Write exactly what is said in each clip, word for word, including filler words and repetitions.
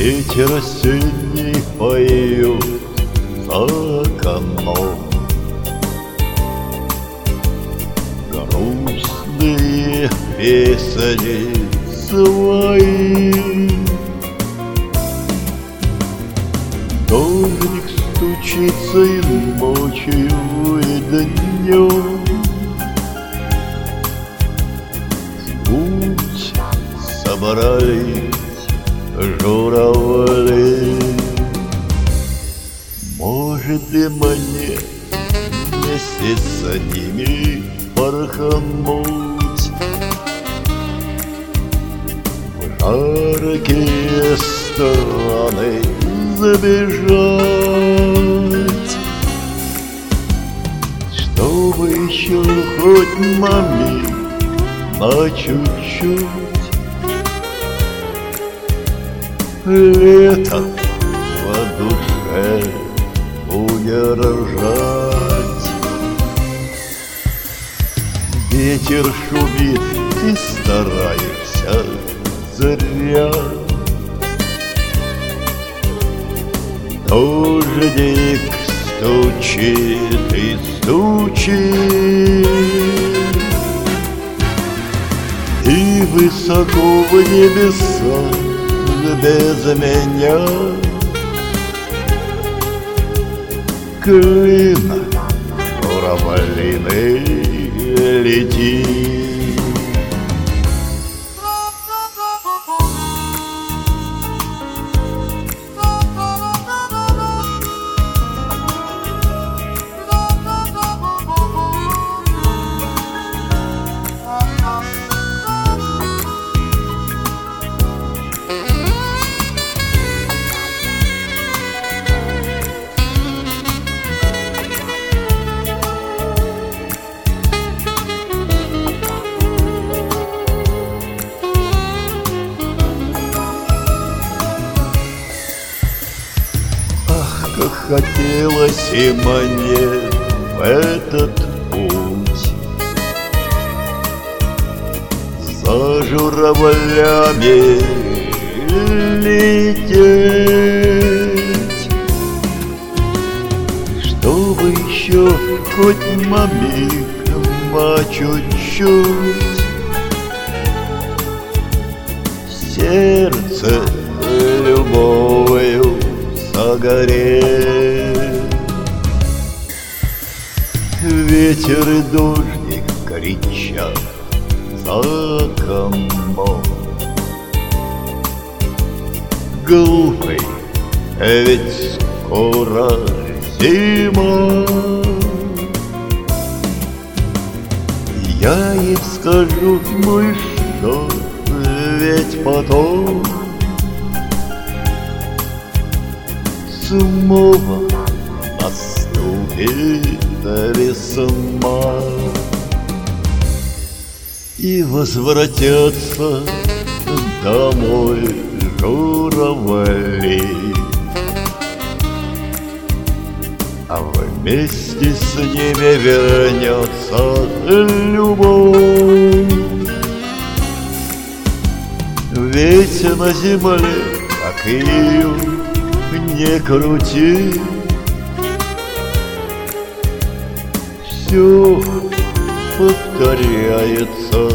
Ветер осенний поет за окном. Грустные песни свои. Дождик стучится и ночью, и днем. В путь собрались журавли. Может, и мне вместе с ними порхнуть в жаркие страны, забежать, чтобы еще хоть на миг, на чуть-чуть лето в душе удержать. Ветер шумит, и стараешься зря. Дождик стучит и стучит, и высоко в небесах без меня клин журавлиный летит. Как хотелось и мне в этот путь за журавлями лететь, чтобы еще хоть на миг, на чуть-чуть сердце любовью согреть. Ветер и дождик кричат за окном. Глупый, ведь скоро зима. Я ей скажу, ну и что, ведь потом снова наступит весна, и возвратятся домой журавли, а вместе с ними вернется любовь. Ведь на земле, как ее не крути, все повторяется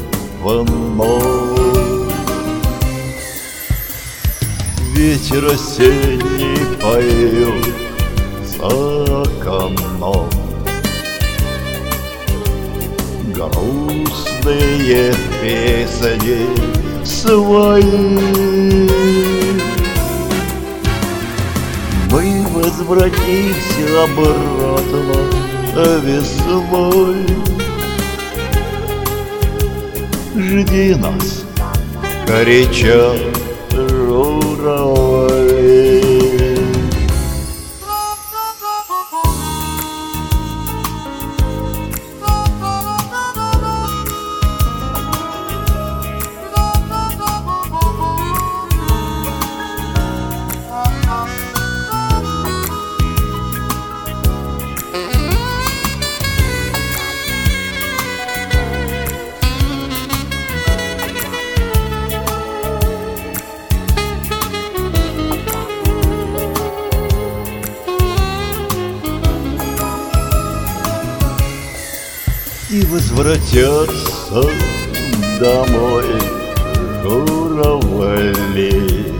вновь. Ветер осенний поет за окном. Грустные песни свои. Мы возвратимся обратно весной. Жди нас, горяча журавли. и возвратятся домой журавли,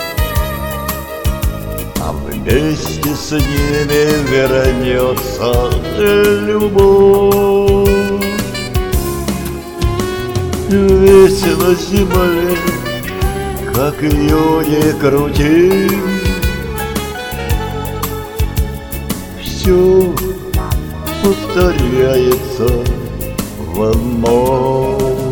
а вместе с ними вернется любовь. Ведь на земле, как ее не крути, все повторяется вновь.